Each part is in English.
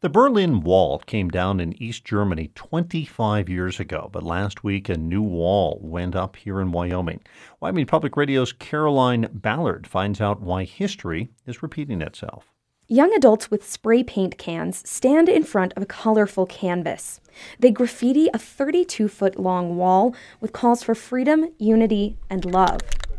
The Berlin Wall came down in East Germany 25 years ago, but last week a new wall went up here in Wyoming. Wyoming Public Radio's Caroline Ballard finds out why history is repeating itself. Young adults with spray paint cans stand in front of a colorful canvas. They graffiti a 32-foot-long wall with calls for freedom, unity, and love.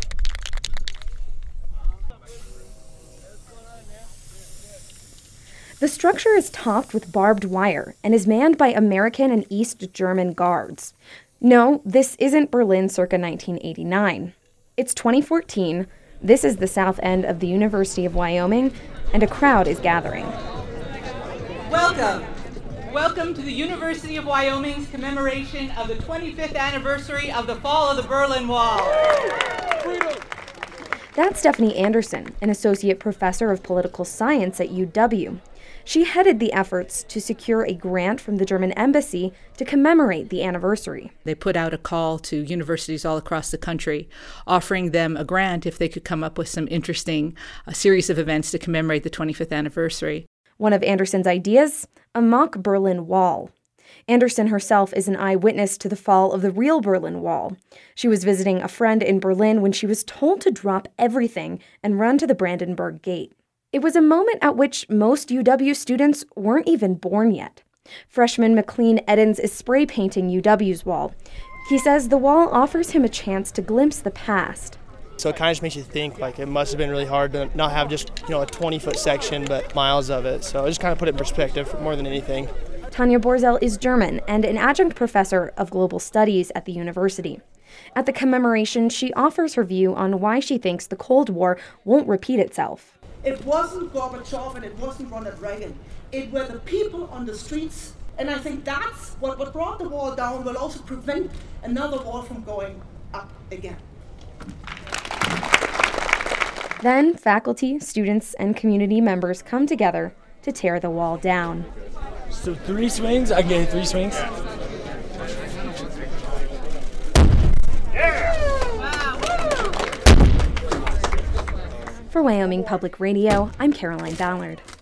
The structure is topped with barbed wire and is manned by American and East German guards. No, this isn't Berlin circa 1989. It's 2014, this is the south end of the University of Wyoming, and a crowd is gathering. Welcome! Welcome to the University of Wyoming's commemoration of the 25th anniversary of the fall of the Berlin Wall. That's Stephanie Anderson, an associate professor of political science at UW. She headed the efforts to secure a grant from the German embassy to commemorate the anniversary. They put out a call to universities all across the country, offering them a grant if they could come up with some interesting series of events to commemorate the 25th anniversary. One of Anderson's ideas, a mock Berlin Wall. Anderson herself is an eyewitness to the fall of the real Berlin Wall. She was visiting a friend in Berlin when she was told to drop everything and run to the Brandenburg Gate. It was a moment at which most UW students weren't even born yet. Freshman McLean Edens is spray painting UW's wall. He says the wall offers him a chance to glimpse the past. So it kind of just makes you think, like, it must have been really hard to not have just, a 20-foot section, but miles of it. So I just kind of put it in perspective more than anything. Tanya Borzel is German and an adjunct professor of global studies at the university. At the commemoration, she offers her view on why she thinks the Cold War won't repeat itself. It wasn't Gorbachev and it wasn't Ronald Reagan. It were the people on the streets. And I think that's what brought the wall down, will also prevent another wall from going up again. Then faculty, students, and community members come together to tear the wall down. So 3 swings? I get 3 swings. For Wyoming Public Radio, I'm Caroline Ballard.